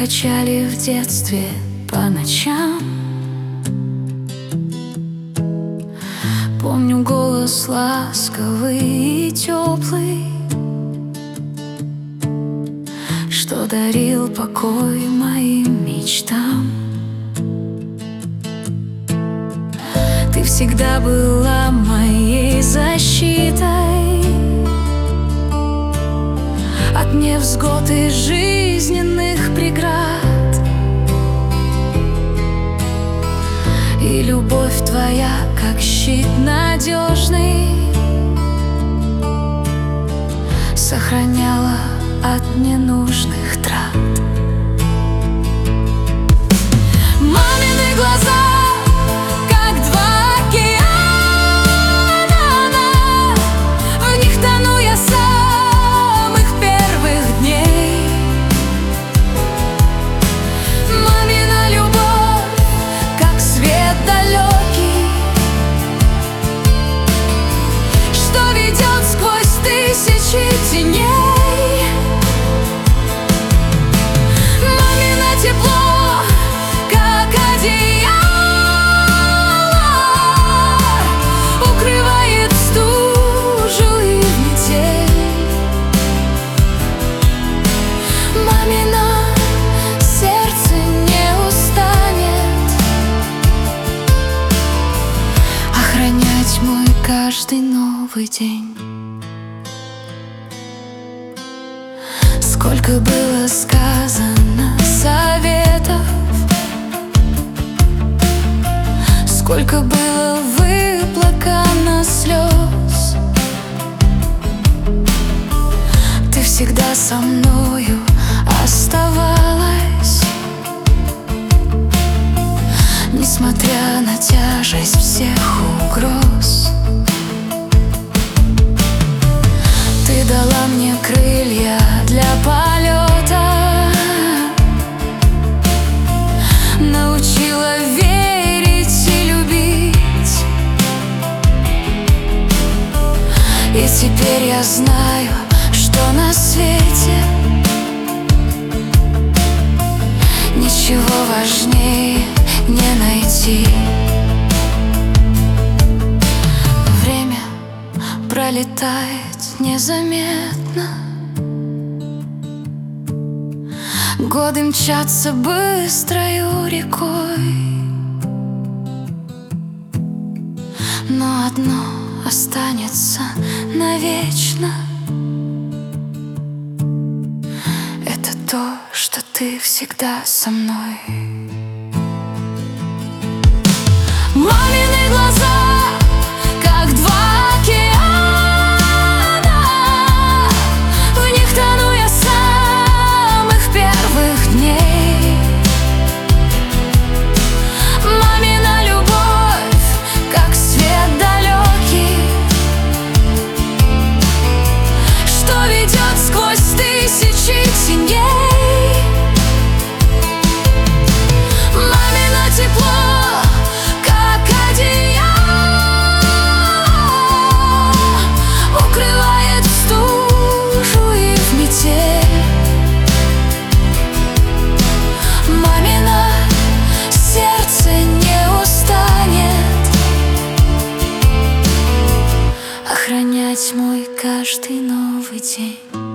качали в детстве по ночам. Помню голос ласковый и теплый, что дарил покой моим мечтам. Ты всегда была моей защитой от невзгод и жизненных преград. И любовь твоя, как щит надежный, сохраняла от ненужных трат. Мамины глаза, как два океана, в них тону я с самых первых дней. Мамина любовь, как свет далекий, что ведет сквозь тысячи теней. Тепло, как одеяло, укрывает стужу и метель. Мамино сердце не устанет охранять мой каждый новый день. Сколько было сказано советов, сколько было выплакано слез. Ты всегда со мною оставалась, несмотря на тяжесть всех угроз. Ты дала мне крылья для полета, научила верить и любить. И теперь я знаю, что на свете ничего важнее не найти. Время пролетает незаметно, годы мчатся быстрою рекой, но одно останется навечно. Это то, что ты всегда со мной. Мамины глаза, как два океана, в них тону я с самых первых дней. Мамина любовь, как свет далекий, что ведет сквозь тысячи теней. Мамино тепло, как одеяло, укрывает стужу и в метель. Мамино сердце не устанет охранять мой каждый новый день.